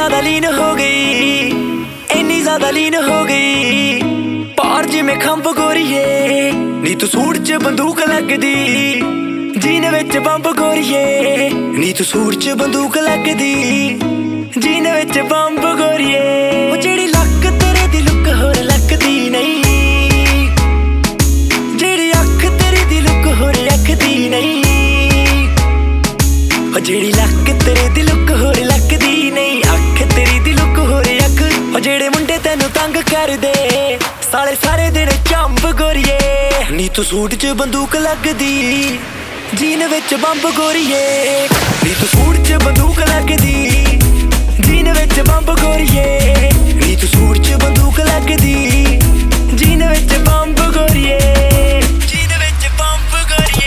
ज्यादा लीन हो गई, इन्नी ज्यादा लीन हो गई, पार जिमें खंभ गोरीए नी तू सूट च बंदूक लगदी, जीने विच बंब गोरीए नी तू सूट च बंदूक लगदी, जीने विच बंब गोरीए ओ जेड़ी लक तेरे दी लुक होर लगदी नहीं, जेड़ी अख तेरी दी लुक होर अखदी नहीं, ओ जेड़ी लक तेरे दी लुक होर लगदी नहीं, अख तेरी दी लुक होर अख ओ जेड़े मुंडे तैनू तंग कर दे साले सारे दिन चंब गोरीए नी तू सूट च बंदूक लगदी, जीन विच बंब गोरीए नी तू सूट च बंदूक लगदी, जीन विच बंब गोरीए नी तू सूट च बंदूक लगदी, जीन विच बंब गोरीए, जीन विच बंब गोरीए।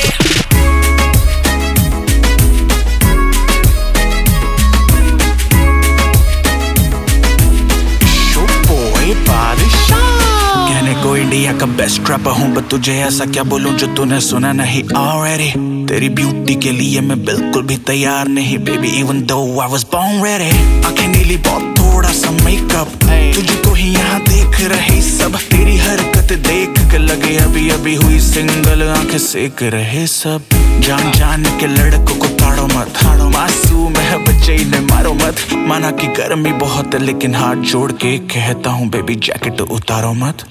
कहने को इंडिया का बेस्ट रैपर हूँ, बट तुझे ऐसा क्या बोलूं जो तूने सुना नहीं ऑलरेडी। तेरी ब्यूटी के लिए मैं बिल्कुल भी तैयार नहीं baby, even though I was born ready. आंखें नीली बहुत थोड़ा सा मेकअप, तुझको ही यहाँ देख रहे सब, तेरी हरकत देख के लगे अभी अभी हुई सिंगल, आंखें सेक रहे सब। जान जान के लड़कों को ताड़ो मत, मासूम है बच्चे इन्हें मारो मत, माना कि गर्मी बहुत है लेकिन हाथ जोड़ के कहता हूँ बेबी जैकेट उतारो मत।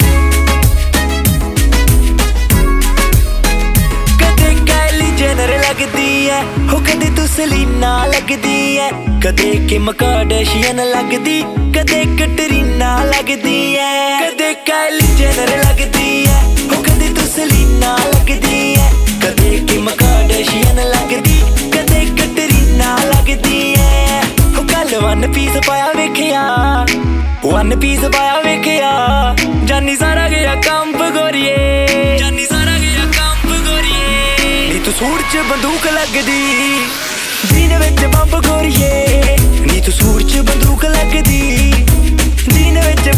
कदे काइली जेनर लगदी है हो, कदे तू सेलिना लगदी है, कदे किम कार्दाशियन लगदी, कदे कैटरीना लगदी है, कदे काइली जेनर लगदी है हो, कदे तू सेलिना लगदी है, कदे किम कार्दाशियन लगदी, कदे कैटरीना लगदी है। हो कल वन पीस पाया वेखिया, वन पीस पाया वेखिया, जानी सारा गया कंप गोरीए, जानी सारा गया कंप गोरीए नी तू सूट च बंदूक लगदी, जीन विच बंब गोरीए नी तू सूट च बंदूक लगदी, जीन विच